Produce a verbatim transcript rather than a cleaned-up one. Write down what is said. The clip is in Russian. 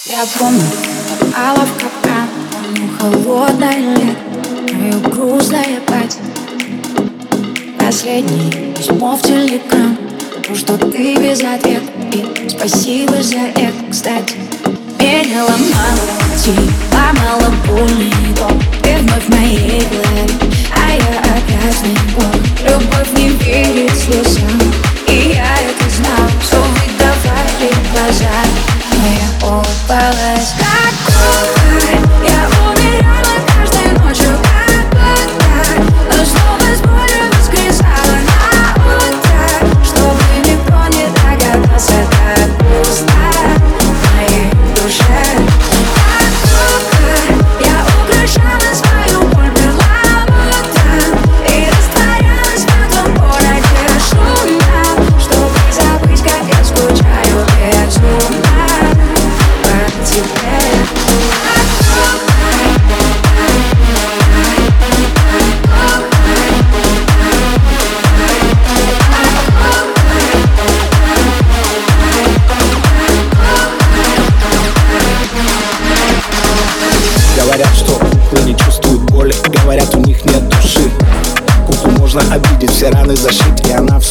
Я помню, попала в капкан, помню холодное лето, мое грустное платье. Последнее письмо в телеграм, то, что ты без ответа. И спасибо за это, кстати. Меня ломало пути, ломало больный дом. Ты вновь в моей голове, а я опять в ней. Любовь не верит слезам, и я это знал. Все выдавали глаза, но я улыбалась. Какого я умирала каждой ночью, как будто, но снова с болью воскресала на утро, чтобы никто не догадался, как пусто в моей душе. Какого я украшала свою боль перламутром и растворялась в этом городе шумном, чтобы забыть, как я скучаю безумно по тебе. Говорят, что куклы не чувствуют боли, говорят, у них нет души. Куклу можно обидеть, все раны зашить, и она все